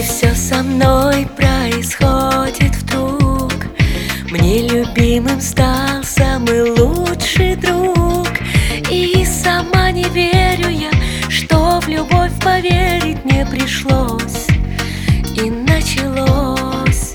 все со мной происходит вдруг. Мне любимым стал самый лучший друг. И сама не верю я, что в любовь поверить не пришлось. И началось.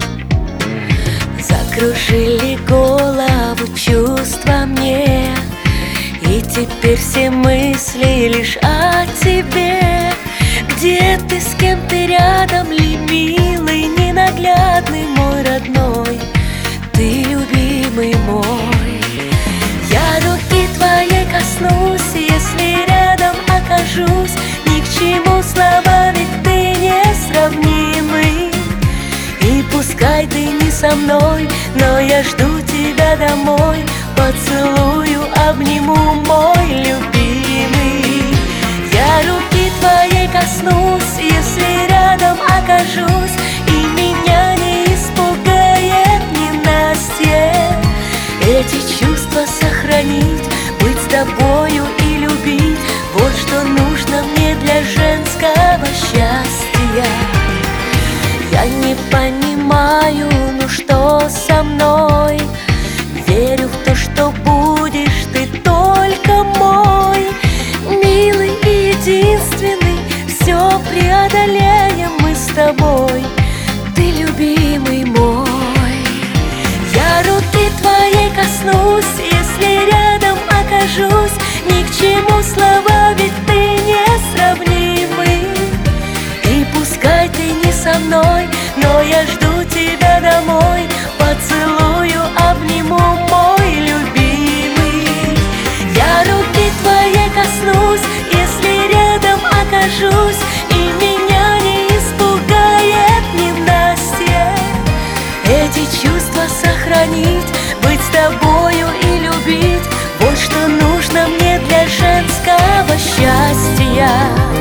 Закружили голову чувства мне, и теперь все мысли лишь о тебе. Где ты, с кем ты рядом ли, милый, ненаглядный мой родной, ты любимый мой. Я руки твоей коснусь, если рядом окажусь. Ни к чему слова, ведь ты несравнимый. И пускай ты не со мной, но я жду тебя домой. Поцелую, обниму, мой любимый. Я руки твоей коснусь, если рядом окажусь. И меня не испугает ненастье. Эти чувства сохранить, быть с тобою и любить, вот что нужно мне для женского счастья. Я не понимаю, ну что со мной. Верю в то, что будешь ты только мой. Милый и единственный, все преодолеем мы с тобой, ты любимый мой. Я руки твоей коснусь, если рядом окажусь. Ни к чему слова, ведь ты несравнимый. И пускай ты не со мной, но я жду тебя домой. Поцелую, обниму, мой любимый. Я руки твоей коснусь, если рядом окажусь. И меня не испугает ненастье. Эти чувства сохранить, быть с тобою и любить, вот что нужно мне для женского счастья.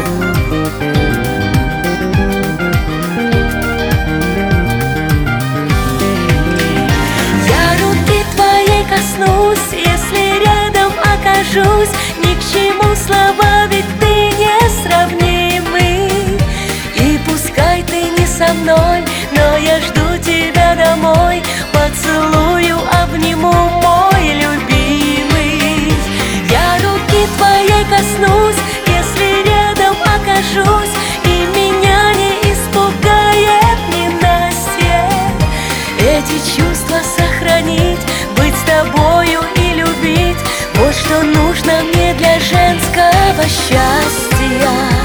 Коснусь, если рядом окажусь. Ни к чему слова, ведь ты несравнимый. И пускай ты не со мной, но я жду тебя домой. Поцелую, обниму, мой любимый. Я руки твоей коснусь, если рядом окажусь. И меня не испугает ненастье. Эти чувства сохранить, быть с тобою и любить, вот что нужно мне для женского счастья.